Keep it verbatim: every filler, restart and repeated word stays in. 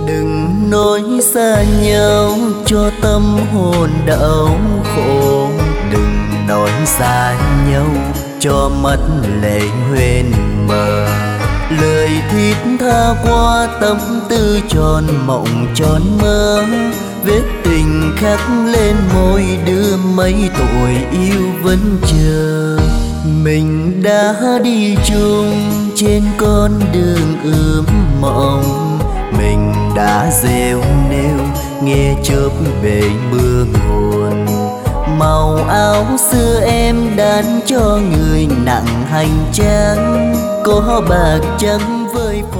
Đừng nói xa nhau cho tâm hồn đau khổ, đừng nói xa nhau cho mắt lệ huyền mờ. Lời thiết tha qua tâm tư tròn mộng tròn mơ, vết tình khắc lên môi đưa mấy tuổi yêu vẫn chờ. Mình đã đi chung trên con đường ướm mộng, mình đã rêu nêu nghe chớp bể mưa nguồn. Màu áo xưa em đan cho người nặng hành trang, có bạc trắng với